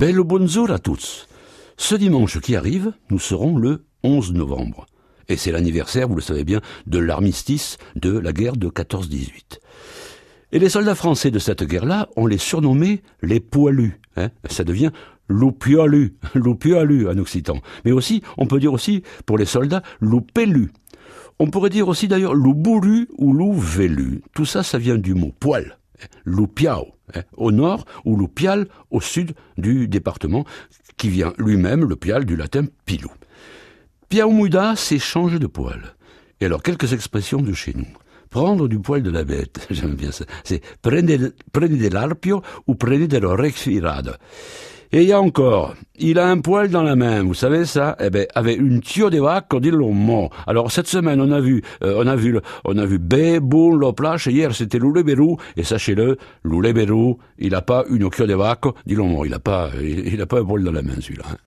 Belle bonjour à tous. Ce dimanche qui arrive, nous serons le 11 novembre. Et c'est l'anniversaire, vous le savez bien, de l'armistice de la guerre de 14-18. Et les soldats français de cette guerre-là, on les surnommait les poilus. Ça devient loupiolus en occitan. Mais aussi, on peut dire aussi, pour les soldats, loupélus. On pourrait dire aussi d'ailleurs loubouru ou louvélu. Tout ça, ça vient du mot poil. Loupiao, au nord, ou loupial, au sud du département, qui vient lui-même, le pial, du latin pilou. Piaumouda, c'est changer de poil. Et alors, quelques expressions de chez nous. Prendre du poil de la bête, j'aime bien ça. C'est prenez de l'arpio ou prenez de l'orexirade. Et il y a encore, il a un poil dans la main, vous savez ça? Eh ben, avec une tio de vaca di lomo. Alors, cette semaine, on a vu Bebo, Loplache, hier, c'était Louleberou, et sachez-le, Louleberou, il a pas une tio de vaca di lomo. Il a pas un poil dans la main, celui-là,